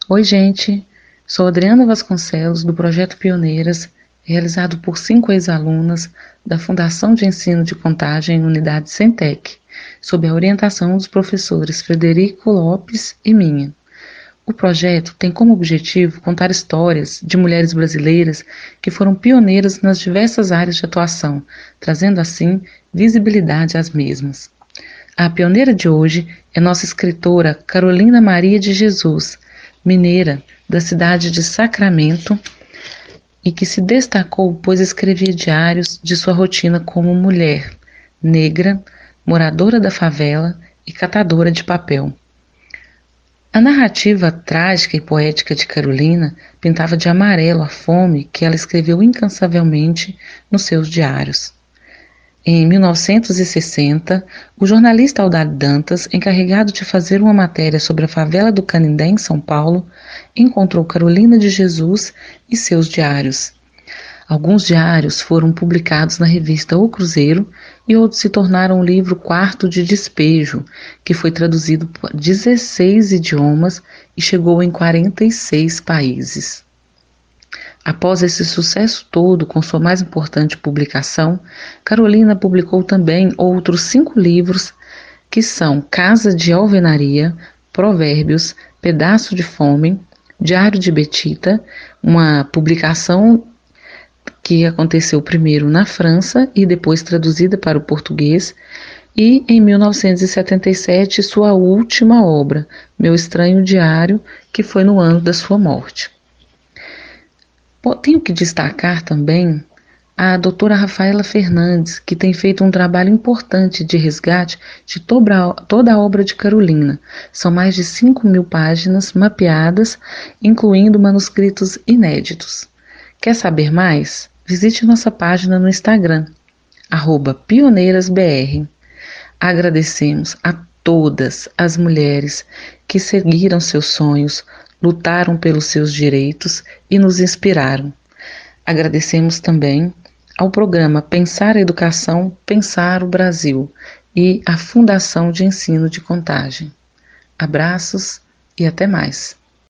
Oi, gente. Sou Adriana Vasconcelos, do Projeto Pioneiras, realizado por 5 ex-alunas da Fundação de Ensino de Contagem Unidade Centec, sob a orientação dos professores Frederico Lopes e minha. O projeto tem como objetivo contar histórias de mulheres brasileiras que foram pioneiras nas diversas áreas de atuação, trazendo assim visibilidade às mesmas. A pioneira de hoje é nossa escritora Carolina Maria de Jesus, mineira da cidade de Sacramento, e que se destacou pois escrevia diários de sua rotina como mulher, negra, moradora da favela e catadora de papel. A narrativa trágica e poética de Carolina pintava de amarelo a fome que ela escreveu incansavelmente nos seus diários. Em 1960, o jornalista Aldar Dantas, encarregado de fazer uma matéria sobre a favela do Canindé, em São Paulo, encontrou Carolina de Jesus e seus diários. Alguns diários foram publicados na revista O Cruzeiro e outros se tornaram o livro Quarto de Despejo, que foi traduzido por 16 idiomas e chegou em 46 países. Após esse sucesso todo com sua mais importante publicação, Carolina publicou também outros 5 livros que são Casa de Alvenaria, Provérbios, Pedaço de Fome, Diário de Betita, uma publicação que aconteceu primeiro na França e depois traduzida para o português, e em 1977 sua última obra, Meu Estranho Diário, que foi no ano da sua morte. Tenho que destacar também a doutora Rafaela Fernandes, que tem feito um trabalho importante de resgate de toda a obra de Carolina. São mais de 5.000 páginas mapeadas, incluindo manuscritos inéditos. Quer saber mais? Visite nossa página no Instagram, @pioneirasbr. Agradecemos a todas as mulheres que seguiram seus sonhos, lutaram pelos seus direitos e nos inspiraram. Agradecemos também ao programa Pensar a Educação, Pensar o Brasil e à Fundação de Ensino de Contagem. Abraços e até mais.